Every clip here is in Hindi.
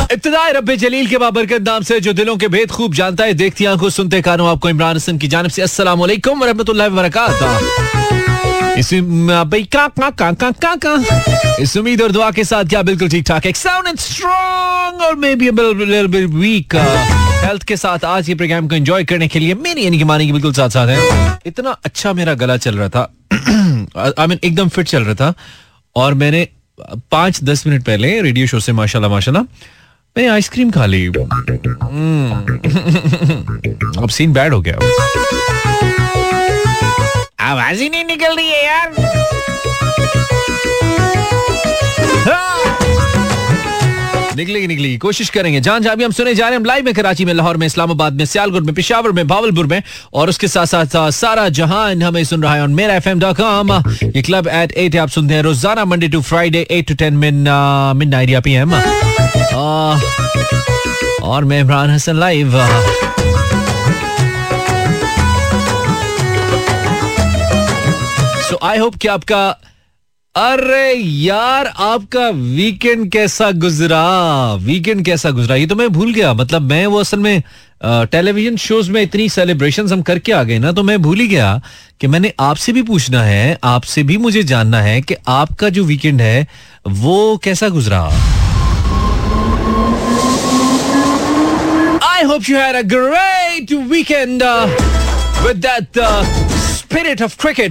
इब्तिदाई रब्बे जलील के बाबरकत नाम से जो दिलों के भेद खूब जानता है, देखती आंखों सुनते कानों, आपको इमरान हसन की जानिब से अस्सलाम वालेकुम व रहमतुल्लाहि व बरकातहू। इस उम्मीद और दुआ के साथ क्या बिल्कुल ठीक ठाक, साउंड स्ट्रांग और maybe little bit weak health के साथ आज ये प्रोग्राम को एंजॉय करने के लिए मेरी यानी कि मानी के बिल्कुल साथ साथ है। इतना अच्छा मेरा गला चल रहा था, आई मीन एकदम फिट चल रहा था, और मैंने 5-10 मिनट पहले रेडियो शो से माशाल्लाह मैंने आइसक्रीम खा ली। अब सीन बैड हो गया, आवाज ही नहीं निकल रही है यार। निकलेगी, कोशिश करेंगे। जहां भी हम सुने जा रहे हैं, हम लाइव में कराची में, लाहौर में, इस्लामाबाद में, सियालकोट में, पेशावर में, भावलपुर में, और उसके साथ साथ सारा जहान हमें सुन रहा है ऑन mirafm.com। ये क्लब एट 8 आप सुनते हैं रोजाना, Monday to Friday 8 to 10 midnight PM। और मैं Imran Hasan live. So I hope कि आपका, अरे यार आपका वीकेंड कैसा गुजरा, ये तो मैं भूल गया। मतलब मैं वो असल में टेलीविजन शोज में इतनी सेलिब्रेशंस हम करके आ गए ना, तो मैं भूल ही गया कि मैंने आपसे भी पूछना है, आपसे भी मुझे जानना है कि आपका जो वीकेंड है वो कैसा गुजरा। I hope you had a great weekend with that spirit of cricket.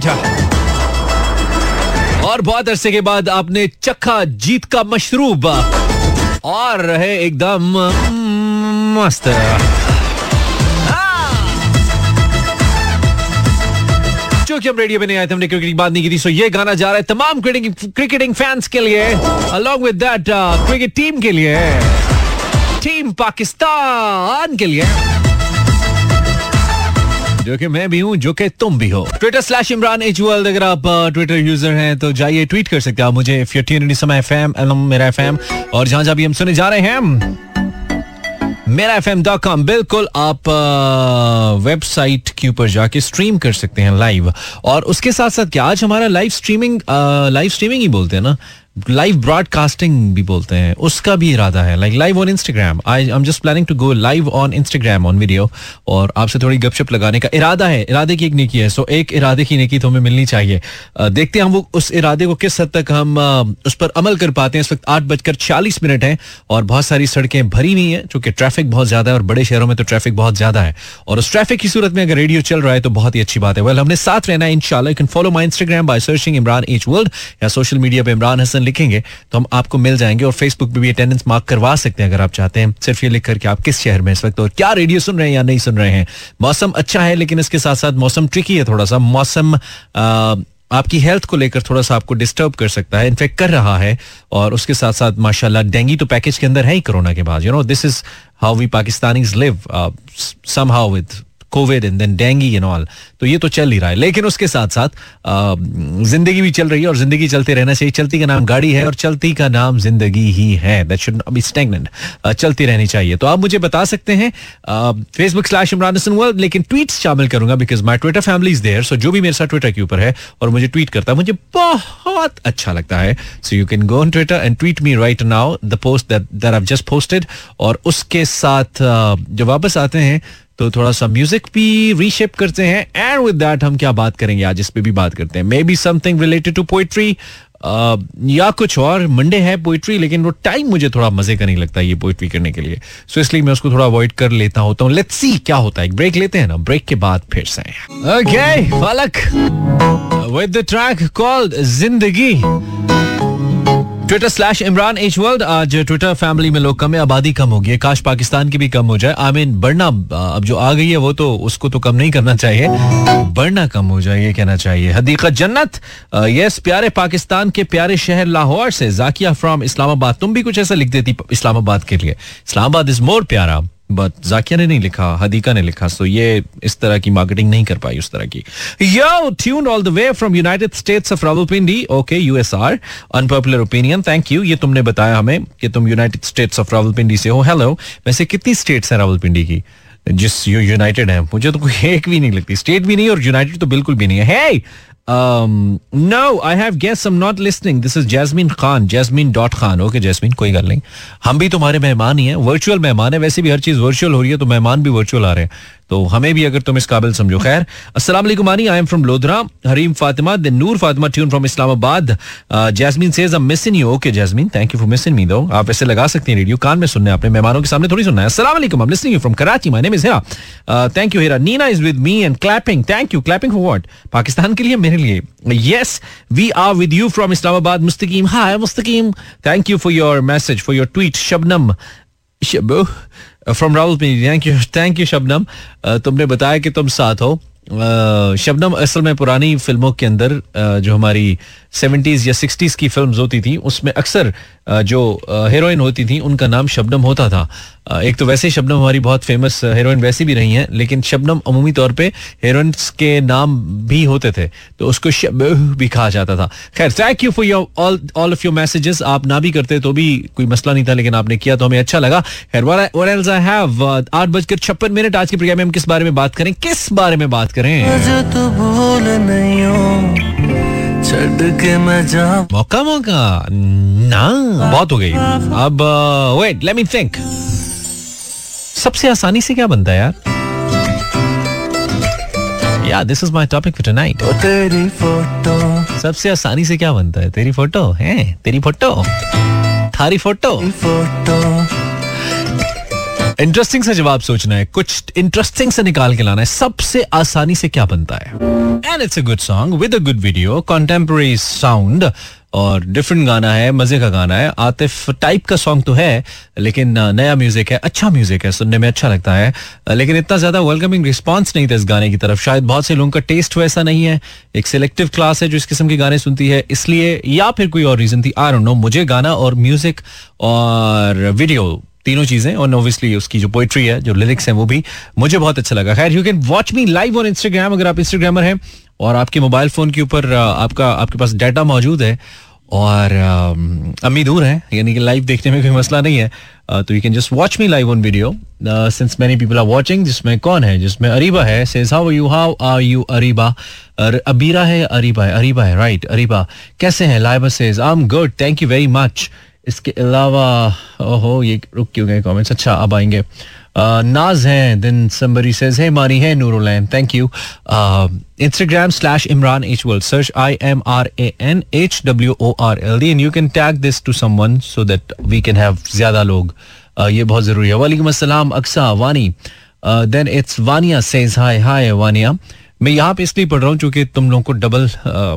और बहुत अरसे के बाद आपने चखा जीत का मशरूब और रहे एकदम मस्त। जो कि हम रेडियो में नहीं आए थे, हमने क्रिकेट की बात नहीं की थी, सो ये गाना जा रहा है तमाम क्रिकेटिंग फैंस के लिए, along with that cricket team के लिए, टीम पाकिस्तान के लिए, जो कि मैं भी हूं, जो कि तुम भी हो। Twitter/ImranH World, अगर आप ट्विटर यूजर हैं तो जाइए ट्वीट कर सकते हैं आप मुझे, if you're tuned into Sama FM, मेरा FM, और जहां भी हम सुने जा रहे हैं mirafm.com, बिल्कुल आप वेबसाइट के ऊपर जाके स्ट्रीम कर सकते हैं लाइव। और उसके साथ साथ क्या आज हमारा लाइव स्ट्रीमिंग ही बोलते हैं ना, लाइव ब्रॉडकास्टिंग भी बोलते हैं, उसका भी इरादा है, like live on Instagram. I am just planning to go live on Instagram on video, और आपसे थोड़ी गपशप लगाने का इरादा है। इरादे की एक नेकी है, सो एक इरादे की नेकी तो हमें मिलनी चाहिए। देखते हैं हम वो उस इरादे को किस हद तक हम उस पर अमल कर पाते हैं। इस वक्त 8:40 है और बहुत सारी सड़कें भरी हुई हैं, चूंकि ट्रैफिक बहुत ज्यादा है, और बड़े शहरों में तो ट्रैफिक बहुत ज्यादा है, और उस ट्रैफिक की सूरत में अगर रेडियो चल रहा है तो बहुत ही अच्छी बात है। वेल, हमने साथ रहना है इंशाल्लाह। You can follow my Instagram by searching Imran H world, या सोशल मीडिया पे इमरान हसन लिखेंगे तो हम आपको मिल जाएंगे, और फेसबुक पे भी अटेंडेंस मार्क करवा सकते हैं अगर आप चाहते हैं, सिर्फ ये लिख करके आप किस शहर में इस वक्त और क्या रेडियो सुन रहे हैं या नहीं सुन रहे हैं। मौसम अच्छा है, लेकिन इसके साथ साथ मौसम ट्रिकी है थोड़ा सा। मौसम आपकी हेल्थ को लेकर थोड़ा सा आपको डिस्टर्ब कर सकता है, इनफेक्ट कर रहा है, और उसके साथ साथ माशाल्लाह डेंगू तो पैकेज के अंदर है ही कोरोना के बाद। You know, this is how we Pakistanis live, somehow with COVID and then dengue and all. तो ये तो चल ही रहा है, लेकिन उसके साथ साथ जिंदगी भी चल रही है, और जिंदगी चलते रहना चाहिए। चलती का नाम गाड़ी है और चलती का नाम जिंदगी ही है, that should not be stagnant, चलती रहनी चाहिए। तो आप मुझे बता सकते हैं Facebook/Imran Hassan World, लेकिन ट्वीट्स शामिल करूंगा because my Twitter family is there. So जो भी मेरे साथ ट्विटर के ऊपर है और मुझे ट्वीट करता है, मुझे बहुत अच्छा लगता है। So you can go on Twitter and tweet me right now the post that I have just posted. और उसके साथ जब वापस आते हैं तो थोड़ा सा म्यूजिक भी रीशेप करते हैं, एंड विद दैट हम क्या बात करेंगे आज, इस पे भी बात करते हैं। Maybe something related to poetry या कुछ और। मंडे है पोइट्री, लेकिन वो टाइम मुझे थोड़ा मजे का नहीं लगता ये पोइट्री करने के लिए, सो इसलिए मैं उसको थोड़ा अवॉइड कर लेता होता हूँ। लेट्स सी क्या होता है। ब्रेक लेते हैं ना, ब्रेक के बाद फिर से ओके फलक विद द ट्रैक कॉल्ड जिंदगी। Twitter/Imran H World। आज ट्विटर फैमिली में लोग कम है, आबादी कम हो गई है, काश पाकिस्तान की भी कम हो जाए। आई मीन बढ़ना अब जो आ गई है वो तो उसको तो कम नहीं करना चाहिए, बढ़ना कम हो जाए ये कहना चाहिए। हदीकत जन्नत, यस, प्यारे पाकिस्तान के प्यारे शहर लाहौर से जाकिया फ्रॉम इस्लामाबाद। तुम भी कुछ ऐसा लिख देती इस्लामाबाद के लिए, इस्लामाबाद इज मोर प्यारा, बट जाकिया ने नहीं लिखा, हदीका ने लिखा। सो ये इस तरह की मार्केटिंग नहीं कर पाई उस तरह की। You tune all the way from United States of Rawalpindi, okay USR, unpopular opinion, thank you. ये तुमने बताया हमें कि तुम यूनाइटेड स्टेट्स ऑफ रावलपिंडी से हो। हेलो, वैसे कितनी स्टेट्स है रावलपिंडी की जिस यूनाइटेड है? मुझे तो कोई एक भी नहीं लगती, स्टेट भी नहीं और यूनाइटेड तो बिल्कुल भी नहीं है। No, I have guests. I'm not listening. This is Jasmine Khan. Jasmine.Khan. Okay, Jasmine, कोई गल नहीं. हम भी तुम्हारे मेहमान ही हैं. वर्चुअल मेहमान है. वैसे भी हर चीज वर्चुअल हो रही है तो मेहमान भी वर्चुअल आ रहे हैं. तो हमें भी अगर तुम इस काबिल समझो. खैर, अस्सलाम वालेकुम Aani. I am from Lodhra. Hareem Fatima, then Noor Fatima tune from Islamabad. Jasmine says I am missing you. Okay Jasmine, thank you for missing me though. आप ऐसे लगा सकती हैं रेडियो, कान में सुनना है, अपने मेहमानों के सामने थोड़ी सुनना है. अस्सलाम वालेकुम, I am listening you from Karachi. My name is Hira. Thank you Hira. Nina is with me and clapping. Thank you. Clapping for what? Pakistan के लिए, मेरे लिए. Yes, we are with you from Islamabad. Mustaqeem, hi Mustaqeem. Thank you for your message, for your tweet. Shabnam from Rawalpindi, thank you Shabnam. तुमने बताया कि तुम साथ हो. शबनम, असल में पुरानी फिल्मों के अंदर जो हमारी 70s या 60s की फिल्म्स होती थी उसमें अक्सर जो हीरोइन होती थी उनका नाम शबनम होता था. एक तो वैसे शबनम हमारी बहुत फेमस हीरोइन वैसी भी रही हैं, लेकिन शबनम अमूमी तौर पे हीरोइंस के नाम भी होते थे तो उसको शब भी कहा जाता था. खैर, thank you for your all of your messages. आप ना भी करते तो भी कोई मसला नहीं था, लेकिन आपने किया तो हमें अच्छा लगा. खैर, व्हाट एल्स आई हैव. 8:56. आज के प्रोग्राम में हम किस बारे में बात करें? किस बारे में बात करें? मौका ना बहुत हो गई. अब वेट, लेट मी थिंक. सबसे आसानी से क्या बनता है यार? Yeah this is my topic for tonight. तेरी फोटो. सबसे आसानी से क्या बनता है? तेरी फोटो है. तेरी फोटो, थारी फोटो. इंटरेस्टिंग सा जवाब सोचना है, कुछ इंटरेस्टिंग से निकाल के लाना है. सबसे आसानी से क्या बनता है? And it's a good song with a good video, contemporary sound और डिफरेंट गाना है, मजे का गाना है. आतिफ टाइप का सॉन्ग तो है, लेकिन नया म्यूजिक है, अच्छा म्यूजिक है, सुनने में अच्छा लगता है. लेकिन इतना ज्यादा वेलकमिंग रिस्पांस नहीं था इस गाने की तरफ. शायद बहुत से लोगों का टेस्ट वैसा नहीं है. एक सिलेक्टिव क्लास है जो इस किस्म के गाने सुनती है, इसलिए, या फिर कोई और रीजन थी, आई डोंट नो. मुझे गाना और म्यूजिक और वीडियो तीनों चीजें, और ऑब्वियसली उसकी जो पोएट्री है, जो लिरिक्स हैं, वो भी मुझे बहुत अच्छा लगा. खैर, you can watch me live on Instagram. अगर आप इंस्टाग्रामर हैं और आपके मोबाइल फोन के ऊपर आपके पास डाटा मौजूद है और अम्मी दूर है, यानी कि लाइव देखने में कोई मसला नहीं है, तो you can just watch me live on video since many people are watching. जिसमें कौन है? जिसमें अरीबा है. Says how are you Areeba. Abeera है, अरीबा है, राइट. अरीबा कैसे हैं? Laiba says I am good, thank you very much. इसके अलावा, ओहो, ये रुक क्यों गए कमेंट्स? अच्छा, अब आएंगे. नाज हैं. देन somebody says hey मारी है Noorul, thank you. Instagram /Imran H World, search IMRAN HWORLD and you can tag this to someone so that we can have ज्यादा लोग. ये बहुत जरूरी है. वालेकुम अस्सलाम अक्सा वानी. Then it's Vania says hi Vania. मैं यहाँ पे इसलिए पढ़ रहा हूँ क्योंकि तुम लोगों को डबल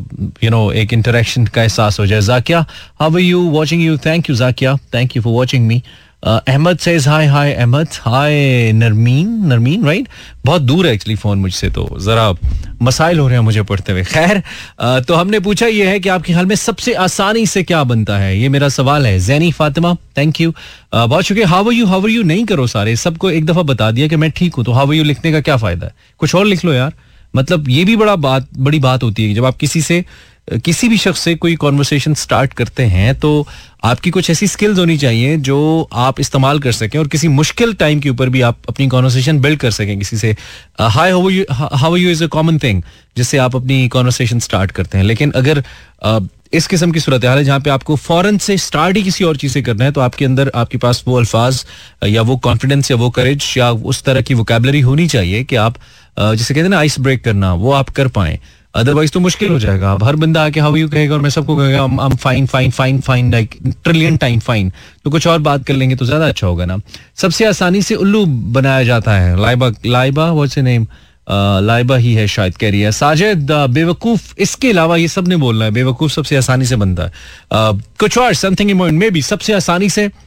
एक इंटरेक्शन का एहसास हो जाए. Zakia, how are you? Watching you. Thank you Zakia, thank you for watching me. Ahmad says hi Ahmad. Hi Narmeen, right. बहुत दूर है एक्चुअली फोन मुझसे, तो जरा मसाइल हो रहे हैं मुझे पढ़ते हुए. खैर, तो हमने पूछा ये है कि आपके ख्याल में सबसे आसानी से क्या बनता है? ये मेरा सवाल है. जैनी फातिमा, थैंक यू, बहुत शुक्रिया. हाउ आर यू नहीं करो सारे, सबको एक दफा बता दिया कि मैं ठीक हूँ, तो हाउ आर यू लिखने का क्या फायदा है? कुछ और लिख लो यार. मतलब ये भी बड़ी बात होती है जब आप किसी भी शख्स से कोई कॉन्वर्सेशन स्टार्ट करते हैं, तो आपकी कुछ ऐसी स्किल्स होनी चाहिए जो आप इस्तेमाल कर सकें और किसी मुश्किल टाइम के ऊपर भी आप अपनी कॉन्वर्सेशन बिल्ड कर सकें किसी से. Hi how are you is a common thing जिससे आप अपनी कॉन्वर्सेशन स्टार्ट करते हैं. लेकिन अगर इस किस्म की सूरत हाल है जहाँ पे आपको फौरन से स्टार्ट ही किसी और चीज से करना है, तो आपके अंदर, आपके पास वो अल्फाज या वो कॉन्फिडेंस या वो करेज या उस तरह की वोकैबुलरी होनी चाहिए कि आप जिसे कहते हैं ना आइस ब्रेक करना, वो आप कर पाएं. अदरवाइज तो मुश्किल हो जाएगा. अब हर बंदा आके हाउ यू कहेगा और मैं सबको कहेगा I am fine like trillion time fine, तो कुछ और बात कर लेंगे तो ज्यादा अच्छा होगा ना. सबसे आसानी से उल्लू बनाया जाता है. Laiba what's your name? Laiba ही है शायद, कह रही है. साजिद, बेवकूफ. इसके अलावा ये सब ने बोलना है बेवकूफ सबसे आसानी से बनता है. कुछ और समथिंग मे बी सबसे आसानी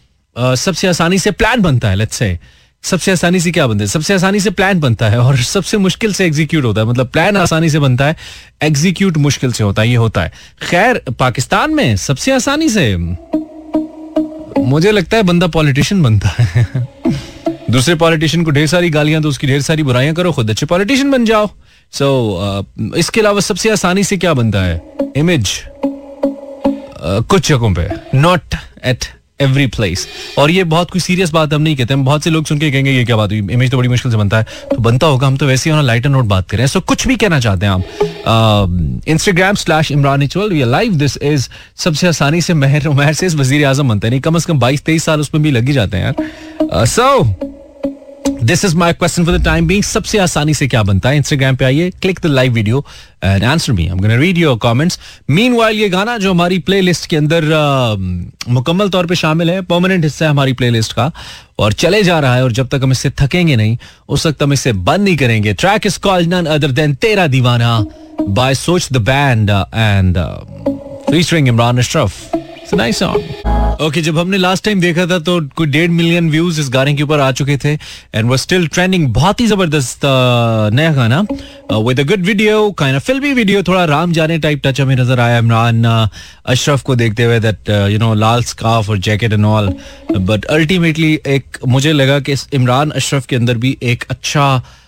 से प्लान बनता है. लेट्स से सबसे आसानी से क्या बनता है? सबसे आसानी से प्लान बनता है और सबसे मुश्किल से एग्जीक्यूट होता है. मतलब प्लान आसानी से बनता है, एग्जीक्यूट मुश्किल से होता है, ये होता है. खैर, पाकिस्तान में सबसे आसानी से मुझे लगता है बंदा पॉलिटिशियन बनता है. दूसरे पॉलिटिशियन को ढेर सारी गालियां दो, उसकी ढेर सारी बुराइयां करो, खुद अच्छे पॉलिटिशियन बन जाओ. इसके अलावा सबसे आसानी से क्या बनता है? इमेज. कुछ जगहों पे, नॉट एट एवरी प्लेस. और ये बहुत कोई सीरियस बात हम नहीं कहते. हम बहुत से लोग सुन के कहेंगे ये क्या बात हुई, इमेज तो बड़ी मुश्किल से बनता है. तो बनता होगा, हम तो वैसे ही लाइटर नोट बात करें. सो कुछ भी कहना चाहते हैं आप, Instagram/ImranHwal we are live. This is सबसे आसानी से उमैर से वजीर आजम बनता है. नहीं, कम से कम 22-23 साल उसमें भी लग ही जाते हैं यार. So this is my question for the time being. सबसे आसानी से क्या बनता है? इंस्टाग्राम पे आइए, click the live video and answer me. I am gonna read your comments. Meanwhile ये गाना जो हमारी प्लेलिस्ट के अंदर मुकम्मल तौर पे शामिल है, परमानेंट हिस्सा है हमारी प्लेलिस्ट का, और चले जा रहा है. और जब तक हम इससे थकेंगे नहीं, उस वक्त हम इसे बंद नहीं करेंगे. Track is called none other than Tera Deewana by Soch the band and featuring Imran Ashraf. It's a nice song. Okay, जब हमने लास्ट टाइम देखा था तो कोई 1.5 मिलियन व्यूज इस गाने के ऊपर आ चुके थे एंड वो स्टिल ट्रेंडिंग. बहुत ही जबरदस्त नया गाना with a good video, kind of filmi video. थोड़ा राम जाने टाइप टच हमें नजर आया इमरान अशरफ को देखते हुए, दैट यू नो लाल स्कार्फ और jacket and all. But ultimately एक मुझे लगा कि इमरान अशरफ के अंदर भी एक अच्छा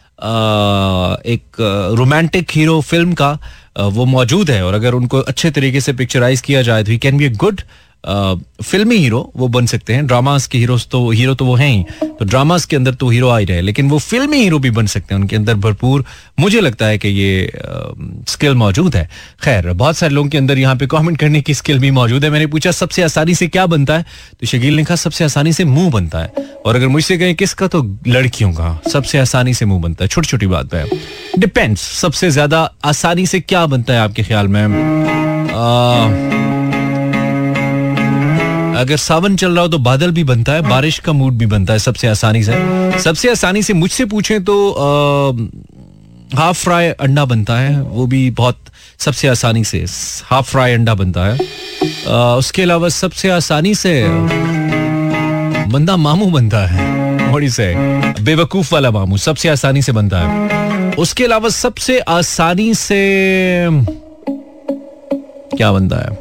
एक रोमांटिक हीरो फिल्म का वो मौजूद है. और अगर उनको अच्छे तरीके से पिक्चराइज किया जाए तो he can be a good filmi hero. वो बन सकते हैं. ड्रामास के हीरो तो वो हैं ही, तो ड्रामास के अंदर तो हीरो आ ही रहे, लेकिन वो फिल्मी हीरो भी बन सकते हैं. उनके अंदर भरपूर मुझे लगता है कि ये स्किल मौजूद है. खैर, बहुत सारे लोगों के अंदर यहाँ पे कमेंट करने की स्किल भी मौजूद है. मैंने पूछा सबसे आसानी से क्या बनता है, तो शकील ने कहा सबसे आसानी से मुंह बनता है. और अगर मुझसे कहें किसका, तो लड़कियों का सबसे आसानी से मुंह बनता है. छोटी छोटी बात है, डिपेंड्स. सबसे ज्यादा आसानी से क्या बनता है आपके ख्याल में? अगर सावन चल रहा हो तो बादल भी बनता है, बारिश का मूड भी बनता है सबसे आसानी से. सबसे आसानी से मुझसे पूछें तो हाफ फ्राई अंडा बनता है, वो भी बहुत सबसे आसानी से हाफ फ्राई अंडा बनता है. उसके अलावा सबसे आसानी से बंदा मामू बनता है, थोड़ी से बेवकूफ वाला मामू सबसे आसानी से बनता है. उसके अलावा सबसे आसानी से क्या बनता है,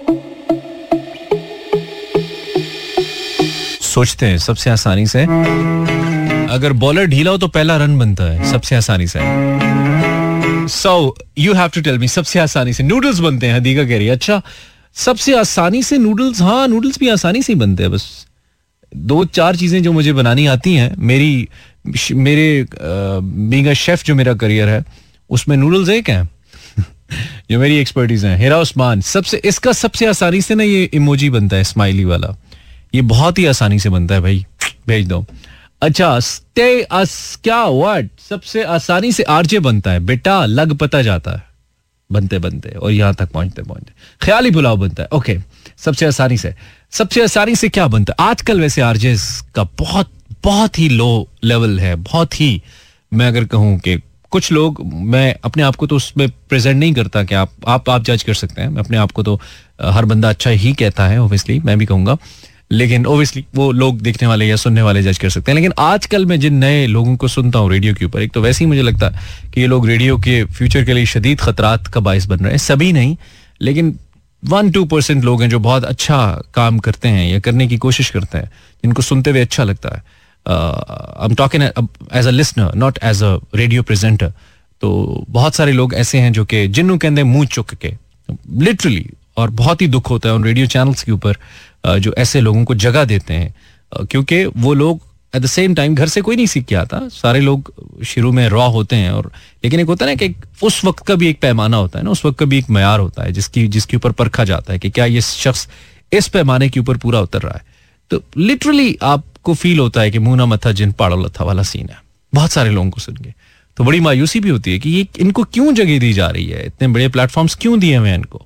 सोचते हैं. सबसे आसानी से अगर बॉलर ढीला हो तो पहला रन बनता है सबसे आसानी से. So you have to tell me. सबसे आसानी से नूडल्स बनते हैं, हदीका कह रही है. अच्छा, सबसे आसानी से नूडल्स, हाँ नूडल्स भी आसानी से ही बनते हैं. बस 2-4 चीजें जो मुझे बनानी आती हैं. मेरे बीइंग अ शेफ जो मेरा करियर है उसमें नूडल्स एक है जो मेरी एक्सपर्टीज है. हिरा उस्मान इसका सबसे आसानी से ना ये इमोजी बनता है, स्माइली वाला. ये बहुत ही आसानी से बनता है भाई, भेज दो. अच्छा, क्या वर्ड सबसे आसानी से आरजे बनता है बेटा, लग पता जाता है बनते बनते और यहां तक पहुंचते पहुंचते. ख्याली पुलाव बनता है. ओके, सबसे आसानी से क्या बनता है आजकल? वैसे आरजे का बहुत ही लो लेवल है. बहुत ही, मैं अगर कहूं कि कुछ लोग, मैं अपने आप को तो उसमें प्रेजेंट नहीं करता कि आप जज कर सकते हैं. अपने आप को तो हर बंदा अच्छा ही कहता है, ऑब्वियसली मैं भी कहूंगा, लेकिन ओबियसली वो लोग देखने वाले या सुनने वाले जज कर सकते हैं. लेकिन आजकल मैं जिन नए लोगों को सुनता हूँ रेडियो के ऊपर, एक तो वैसे ही मुझे लगता है कि ये लोग रेडियो के फ्यूचर के लिए शदीद खतरात का बाइस बन रहे हैं. सभी नहीं, लेकिन 1-2% लोग हैं जो बहुत अच्छा काम करते हैं या करने की कोशिश करते हैं, जिनको सुनते हुए अच्छा लगता है. I am talking as a listener, not as a radio presenter. तो बहुत सारे लोग ऐसे हैं जो कि जिन्हों कहते हैं मुंह चुक के, लिटरली. और बहुत ही दुख होता है उन रेडियो चैनल्स के ऊपर जो ऐसे लोगों को जगह देते हैं, क्योंकि वो लोग एट द सेम टाइम घर से कोई नहीं सीख के आता. सारे लोग शुरू में रॉ होते हैं, और लेकिन एक होता है ना कि उस वक्त का भी एक पैमाना होता है ना, उस वक्त का भी एक मयार होता है जिसके ऊपर परखा जाता है कि क्या ये शख्स इस पैमाने के ऊपर पूरा उतर रहा है. तो लिटरली आपको फील होता है कि मुंह ना मथा जिन पाड़ो लथा वाला सीन है बहुत सारे लोगों को सुन के. तो बड़ी मायूसी भी होती है कि ये इनको क्यों जगह दी जा रही है, इतने बड़े प्लेटफॉर्म्स क्यों दिए हुए हैं इनको.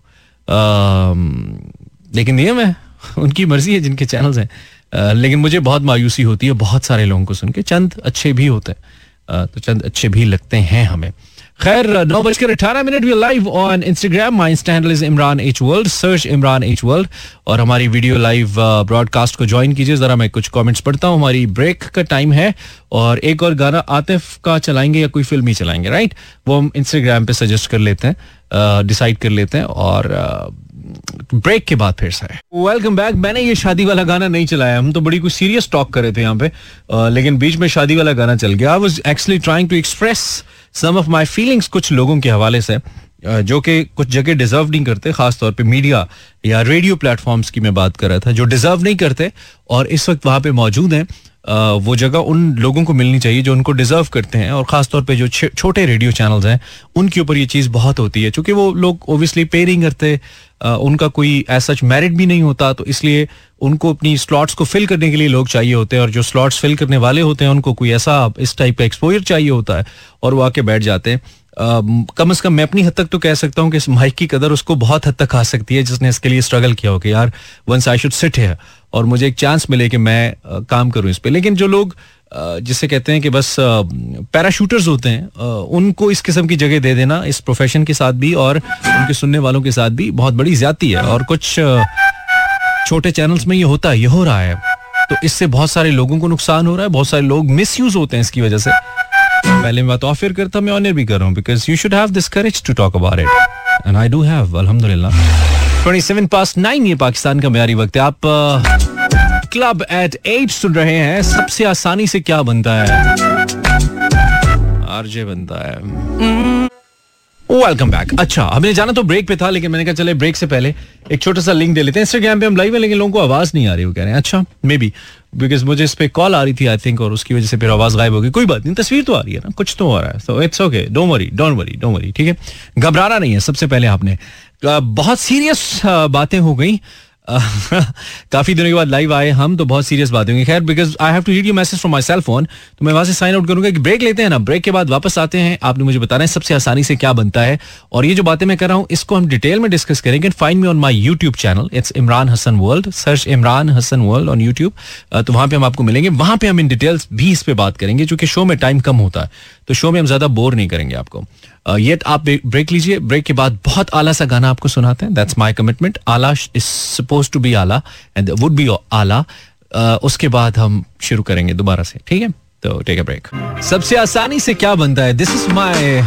लेकिन दिए हुए उनकी मर्जी है, जिनके चैनल्स हैं. लेकिन मुझे बहुत मायूसी होती है बहुत सारे लोगों को सुन के. चंद अच्छे भी होते हैं, तो चंद अच्छे भी लगते हैं हमें. खैर, 9:18 we live on Instagram. My insta handle is Imran H world. Search Imran H world और हमारी वीडियो लाइव ब्रॉडकास्ट को ज्वाइन कीजिए. जरा मैं कुछ कमेंट्स पढ़ता हूँ. हमारी ब्रेक का टाइम है और एक और गाना आतिफ का चलाएंगे या कोई फिल्म ही चलाएंगे, राइट? वो हम इंस्टाग्राम पे सजेस्ट कर लेते हैं, डिसाइड कर लेते हैं, और ब्रेक के बाद फिर से वेलकम बैक. मैंने ये शादी वाला गाना नहीं चलाया, हम तो बड़ी कुछ सीरियस टॉक कर रहे थे यहाँ पे, लेकिन बीच में शादी वाला गाना चल गया. I was actually trying to express some of my feelings कुछ लोगों के हवाले से. जो कि कुछ जगह डिजर्व नहीं करते, खासतौर पे मीडिया या रेडियो प्लेटफॉर्म्स की मैं बात कर रहा था, जो डिजर्व नहीं करते और इस वक्त वहाँ पे मौजूद हैं, वो जगह उन लोगों को मिलनी चाहिए जो उनको डिजर्व करते हैं. और खासतौर पे जो छोटे रेडियो चैनल्स हैं उनके ऊपर ये चीज़ बहुत होती है, क्योंकि वो लोग ओबियसली पे नहीं करते, उनका कोई ऐसा मेरिट भी नहीं होता, तो इसलिए उनको अपनी स्लॉट्स को फिल करने के लिए लोग चाहिए होते हैं, और जो स्लॉट्स फिल करने वाले होते हैं उनको कोई ऐसा इस टाइप का एक्सपोजर चाहिए होता है और वो आके बैठ जाते हैं. कम से कम मैं अपनी हद तक तो कह सकता हूँ कि इस माइक की कदर उसको बहुत हद तक आ सकती है जिसने इसके लिए स्ट्रगल किया हो कि यार once I should sit here और मुझे एक चांस मिले कि मैं काम करूँ इस पे. लेकिन जो लोग जिसे कहते हैं कि बस पैराशूटर्स होते हैं, उनको इस किस्म की जगह दे देना इस प्रोफेशन के साथ भी और उनके सुनने वालों के साथ भी बहुत बड़ी ज्यादती है. और कुछ छोटे चैनल्स में ये होता है, ये हो रहा है, तो इससे बहुत सारे लोगों को नुकसान हो रहा है, बहुत सारे लोग मिसयूज होते हैं इसकी वजह से. पहले मैं बात ऑफर करता, मैं ऑनर भी कर रहा हूँ, because you should have this courage to talk about it and I do have, अल्हम्दुलिल्लाह. 7:27 ये पाकिस्तान का म्यारी वक्त है. आप क्लब एट 8 सुन रहे हैं. सबसे आसानी से क्या बनता है? आरजे बनता है. Welcome back. अच्छा, हमने जाना तो ब्रेक पे था, लेकिन मैंने कहा चले ब्रेक से पहले एक छोटा सा लिंक दे लेते हैं. इंस्टाग्राम पे हम लाइव है, लेकिन लोगों को आवाज नहीं आ रही, वो कह रहे हैं. अच्छा, मे बी बिकॉज मुझे इस पे कॉल आ रही थी आई थिंक, और उसकी वजह से फिर आवाज गायब हो गई. कोई बात नहीं, तस्वीर तो आ रही है ना, कुछ तो हो रहा है, so it's okay, don't worry. ठीक है, घबराना नहीं है. सबसे पहले आपने बहुत सीरियस बातें हो गई, काफी दिनों के बाद लाइव आए हम, तो बहुत सीरियस बातें होंगी. खैर, because I have to read your message from my cell phone, तो मैं वहां से साइन आउट करूंगा कि ब्रेक लेते हैं ना, ब्रेक के बाद वापस आते हैं. आपने मुझे बताना है सबसे आसानी से क्या बनता है, और ये जो बातें मैं कर रहा हूँ इसको हम डिटेल में डिस्कस करेंगे. Find me on my YouTube channel, it's Imran Hasan world, search Imran Hasan world on YouTube, तो वहां पे हम आपको मिलेंगे. वहां पे हम इन डिटेल्स भी इस पे बात करेंगे, क्योंकि शो में टाइम कम होता है, तो शो में हम ज्यादा बोर नहीं करेंगे आपको. ये आप ब्रेक लीजिए, ब्रेक के बाद बहुत आला सा गाना आपको सुनाते हैं. That's my commitment. Allah is supposed to be Allah and would be Allah. उसके बाद हम शुरू करेंगे दोबारा से, ठीक है? तो टेक अ ब्रेक. सबसे आसानी से क्या बनता है, this is my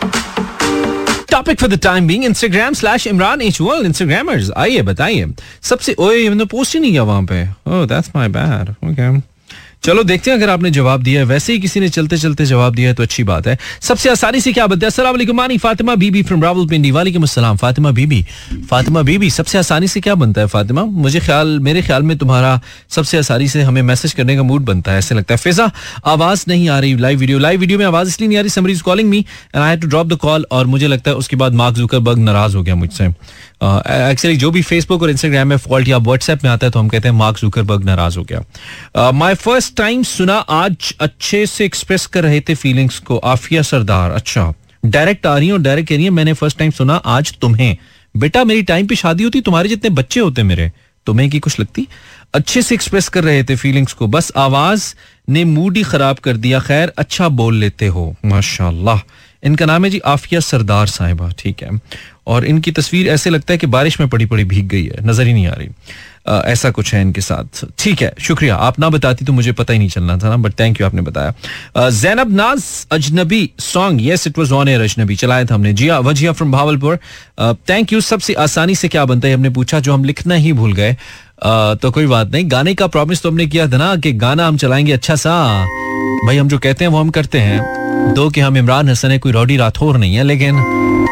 topic for the time being. Instagram/ImranHWorld. Instagrammers आइए बताइए सबसे. ओए, मैंने पोस्ट ही नहीं किया वहां पे. Oh, that's my bad. Okay, चलो देखते हैं. अगर आपने जवाब दिया है, वैसे ही किसी ने चलते चलते जवाब दिया है तो अच्छी बात है. सबसे आसानी से क्या बनता है? अस्सलाम वालेकुम मानी फातिमा बीबी फ्रॉम रावलपिंडी. वालेकुम अस्सलाम फातिमा बीबी. सबसे आसानी से क्या बनता है फातिमा? मेरे ख्याल में तुम्हारा सबसे आसानी से हमें मैसेज करने का मूड बनता है, ऐसे लगता है. फिजा, आवाज नहीं आ रही. लाइव वीडियो में आवाज इसलिए नहीं आ रही, somebody is calling me and I had to drop the call, और मुझे लगता है उसके बाद मार्क जुकरबर्ग नाराज हो गया मुझसे. एक्चुअली जो भी फेसबुक और इंस्टाग्राम में फॉल्ट या व्हाट्सएप में आता है तो हम कहते हैं मार्क जुकरबर्ग नाराज हो गया. माय फर्स्ट टाइम सुना आज, अच्छे से एक्सप्रेस कर रहे थे फीलिंग्स को. आफिया सरदार. अच्छा, डायरेक्ट आ रही है और डायरेक्ट कह रही है मैंने फर्स्ट टाइम सुना आज तुम्हें. बेटा, मेरी टाइम पे शादी होती, तुम्हारे जितने बच्चे होते मेरे, तुम्हें की कुछ लगती. अच्छे से एक्सप्रेस कर रहे थे फीलिंग्स को, बस आवाज ने मूड ही खराब कर दिया. खैर, अच्छा बोल लेते हो, माशाल्लाह. इनका नाम है जी आफिया सरदार साहिबा, ठीक है. और इनकी तस्वीर ऐसे लगता है कि बारिश में पड़ी पड़ी भीग गई है, नजर ही नहीं आ रही. ऐसा कुछ है इनके साथ. ठीक है, शुक्रिया. आप ना बताती तो मुझे पता ही नहीं चलना था ना, बट थैंक यू, आपने बताया. Zainab Naz Ajnabi song, yes it was on air. Ajnabi चलाया था हमने. Ziya Wajiya from Bahawalpur, thank you. सबसे आसानी से क्या बनता है हमने पूछा, जो हम लिखना ही भूल गए. तो कोई बात नहीं, गाने का प्रॉमिस तो हमने किया था ना कि गाना हम चलाएंगे अच्छा सा. भाई, हम जो कहते हैं वो हम करते हैं. दो कि हम इमरान हसन है, कोई रॉडी राठौर नहीं है. लेकिन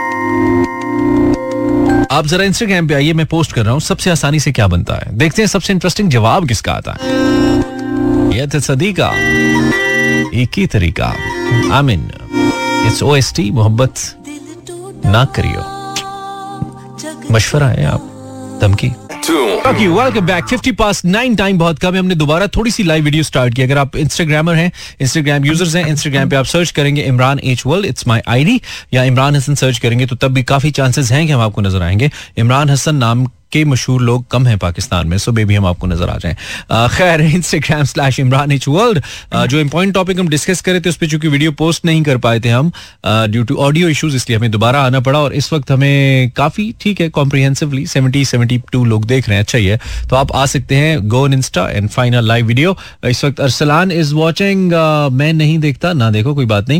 आप जरा इंस्टाग्राम पे आइए, मैं पोस्ट कर रहा हूं सबसे आसानी से क्या बनता है. देखते हैं सबसे इंटरेस्टिंग जवाब किसका आता है. ये थे सदीका, एक ही तरीका. आमिन, इट्स OST, मोहब्बत ना करियो. मशवरा है, आप धमकी. Welcome back. 9:50 टाइम बहुत कम है. हमने दोबारा थोड़ी सी लाइव वीडियो स्टार्ट की. अगर आप इंस्टाग्रामर हैं, इंस्टाग्राम यूजर्स हैं, इंस्टाग्राम पे आप सर्च करेंगे Imran H world, it's my ID, या इमरान हसन सर्च करेंगे तो तब भी काफी चांसेस हैं कि हम आपको नजर आएंगे. इमरान हसन नाम के मशहूर लोग कम हैं पाकिस्तान में, सो बेबी हम आपको नजर आ जाएं. खैर, Instagram/ImranHWorld. जो इम्पोर्टेंट टॉपिक हम डिस्कस करे थे उस पर चूंकि वीडियो पोस्ट नहीं कर पाए थे हम ड्यू टू ऑडियो इश्यूज, इसलिए हमें दोबारा आना पड़ा. और इस वक्त हमें काफी ठीक है कॉम्प्रिहेंसिवली 72 लोग देख रहे हैं. अच्छा ही है, तो आप आ सकते हैं. Go on insta and find a live video. इस वक्त अरसलान इज वॉचिंग. मैं नहीं देखता ना, देखो कोई बात नहीं.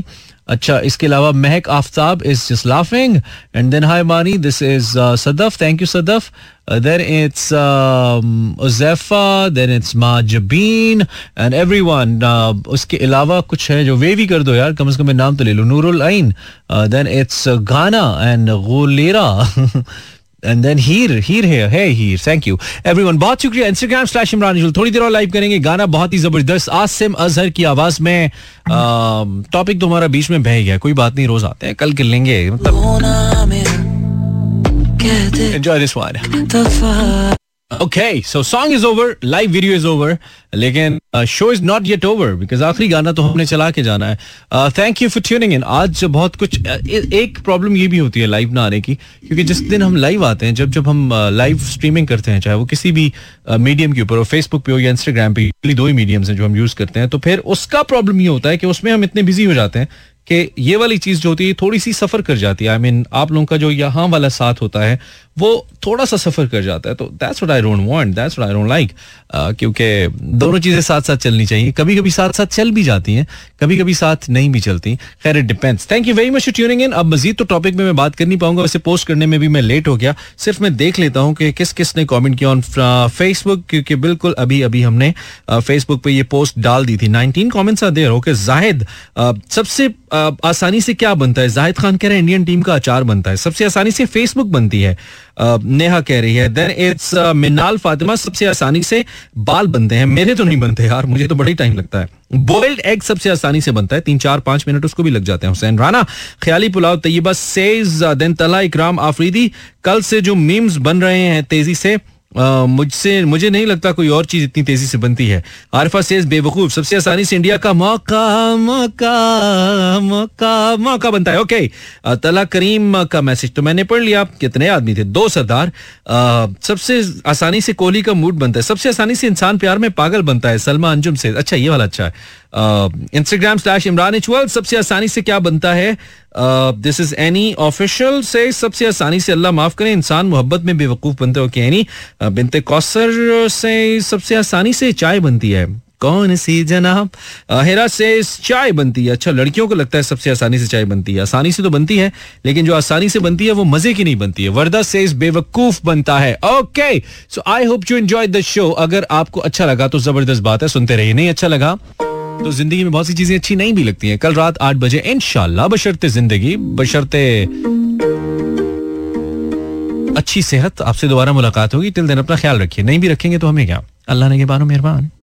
अच्छा, इसके अलावा Mahak Aftab is just laughing and then hi Mani, this is Sadaf, thank you Sadaf. Then it's Uzaifa, then it's Majabeen and everyone. उसके अलावा कुछ है जो वेवी कर दो यार, कम से कम मैं नाम तो ले लूं. नूरुल आइन, then it's Ghana and Gulera. And then here, hey here, thank you everyone. बहुत शुक्रिया. Instagram/Imran Ejwal. थोड़ी देर और लाइव करेंगे. गाना बहुत ही जबरदस्त आसिम अजहर की आवाज में. टॉपिक तो हमारा बीच में बह गया, कोई बात नहीं, रोज आते हैं, कल कर लेंगे. मतलब enjoy this one. Okay, so song is over, live video is over, लेकिन show is not yet over because आखिरी गाना तो हमने चला के जाना है. Thank you for tuning in. आज बहुत कुछ, एक प्रॉब्लम ये भी होती है लाइव ना आने की, क्योंकि जिस दिन हम लाइव आते हैं, जब हम लाइव स्ट्रीमिंग करते हैं, चाहे वो किसी भी मीडियम के ऊपर हो, फेसबुक पे हो या इंस्टाग्राम पे, दो ही मीडियम्स हैं जो हम यूज करते हैं, तो फिर उसका प्रॉब्लम ये होता है कि उसमें हम इतने बिजी हो जाते हैं कि ये वाली चीज जो होती है थोड़ी सी सफर कर जाती है. I mean, आप लोगों का जो यहाँ वाला साथ होता है वो थोड़ा सा सफर कर जाता है. तो that's what I don't want, that's what I don't like. क्योंकि दोनों चीजें साथ साथ चलनी चाहिए. कभी कभी साथ साथ चल भी जाती हैं, कभी कभी साथ नहीं भी चलती. खैर, it depends. Thank you very much for tuning in. अब मजीद तो टॉपिक में मैं बात कर नहीं पाऊंगा, वैसे पोस्ट करने में भी मैं लेट हो गया. सिर्फ मैं देख लेता हूँ कि किस किस ने कॉमेंट किया ऑन फेसबुक, क्योंकि बिल्कुल अभी हमने फेसबुक पे ये पोस्ट डाल दी थी. 19 comments are there. Okay, Zahid, सबसे आसानी से क्या बनता है? जाहिद खान कह रहे हैं इंडियन टीम का अचार बनता है. सबसे आसानी से फेसबुक बनती है, नेहा कह रही है. देन इट्स मिनाल फातिमा, सबसे आसानी से बाल बनते हैं. मेरे तो नहीं बनते यार, मुझे तो बड़ा ही टाइम लगता है. बॉइल्ड एग सबसे आसानी से बनता है, 3-4-5 मिनट उसको भी लग जाते हैं. हुसैन राना, ख्याली पुलाव तैयबा सेज. देन तला इकराम आफरीदी, कल से जो मीम्स बन रहे हैं तेजी से, मुझे नहीं लगता कोई और चीज इतनी तेजी से बनती है. आरिफा सेज बेवकूफ, सबसे आसानी से इंडिया का मौका बनता है. ओके, तला करीम का मैसेज तो मैंने पढ़ लिया. कितने आदमी थे? 2 सरदार. सबसे आसानी से कोहली का मूड बनता है. सबसे आसानी से इंसान प्यार में पागल बनता है. सलमा अंजुम से, अच्छा ये वाला अच्छा है. Instagram/Imran Ejwal, सबसे आसानी से क्या बनता है? दिस इज एनी ऑफिशियल से, सबसे आसानी से अल्लाह माफ करे इंसान मोहब्बत में बेवकूफ बनते हो. एनी बिनते कौसर से, सबसे आसानी से चाय बनती है. कौन सी जनाब? हेरा से चाय बनती है. अच्छा, लड़कियों को लगता है सबसे आसानी से चाय बनती है. आसानी से तो बनती है, लेकिन जो आसानी से बनती है वो मजे की नहीं बनती है. वर्दा से बेवकूफ बनता है. Okay, so I hope you enjoyed the show. अगर आपको अच्छा लगा तो जबरदस्त बात है, सुनते रहिए. नहीं अच्छा लगा तो जिंदगी में बहुत सी चीजें अच्छी नहीं भी लगती हैं. कल रात 8 बजे इंशाल्लाह, बशर्ते जिंदगी, बशर्ते अच्छी सेहत, आपसे दोबारा मुलाकात होगी. टिल दिन अपना ख्याल रखिए. नहीं भी रखेंगे तो हमें क्या, अल्लाह ने के बानो मेहरबान.